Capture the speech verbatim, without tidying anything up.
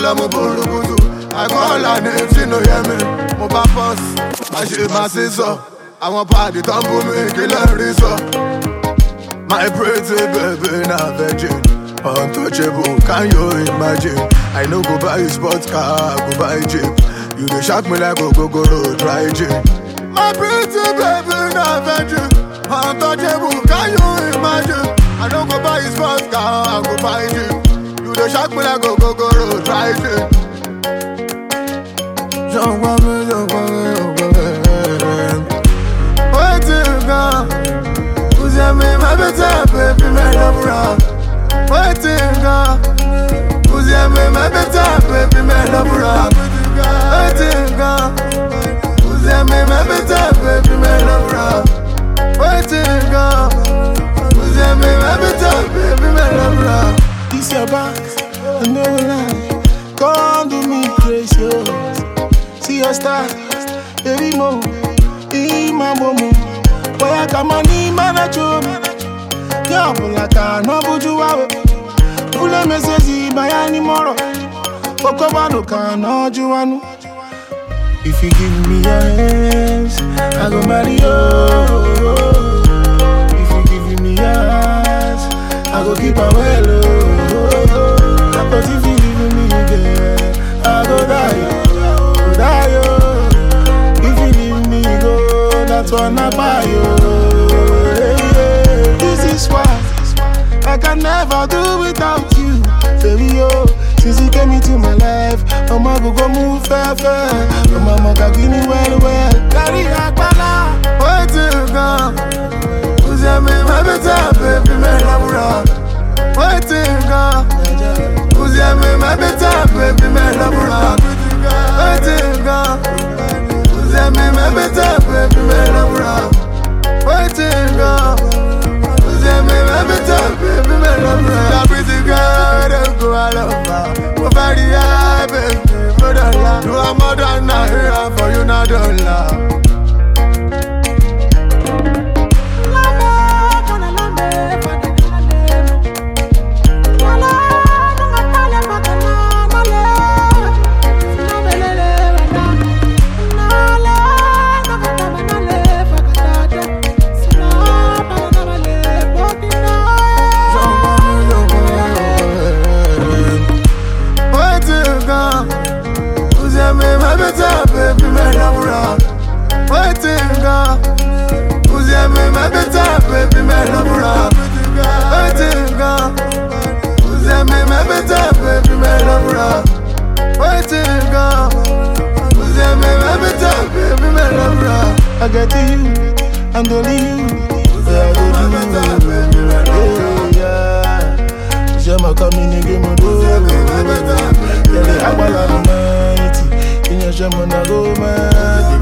mo borogudu. I go all her names, she no hear me. Mo ba boss, I shave my scissor. I want party, don't put me, kill a razor. My pretty baby, not virgin. Untouchable, can you imagine? I know go buy a sports car, go buy a jeep. You dey shock me like a go-go-go, dry gin. My pretty baby, not virgin. Untouchable, can you imagine? I know go buy a sports car, I go buy a jeep. You dey shock me like a go-go-go, dry gin. Don't want me, don't want me, don't want me. Wait till you come. Who's your man, my better baby, my love rock. Wait till you come. Who's your man, my better baby, my love rock. Wait till you come. Who's your man, my better baby, my love rock. Wait till you come. Who's your man, my better baby, my love rock. This your back, I know lie. Come do me crazy, oh. See your style, baby mo, in my momo. Boy, I come on in my nacho. Yeah, but like I know what you are. Pull a message by any more. Okobano can know you want. If you give me your hands, I go marry you. If you give me your hands, I go keep her well. But if you give me girl, I go die. If you leave me go, that's when I buy you. This is why I can never do without you, baby. Oh, since you came into my life, I'm a go move fair fair. I'm a mother give me well well. Carry that bala, wait till you come. Who's your man, my better baby, my love rock. Wait till you come. Who's your man, my better baby, my love rock. Wait till you come. Who's your man, my better baby, my love rock. Wait till you come. Who's your man, my better baby, my love rock. That pretty girl, don't go all over. Go very high, baby, for the love. You are more than a hero, for you not don't love. Baby, my love rock. Wait till you come. Who's your man, my better baby, my love rock. Wait till you come. Who's your man, my better baby, my love rock. Wait till you come. Who's your man, my better baby, my love rock. I get to you, and only you. Yeah, I do you, baby, yeah. J'aime comme une game de yeah, les abalades. J'aime un aroma.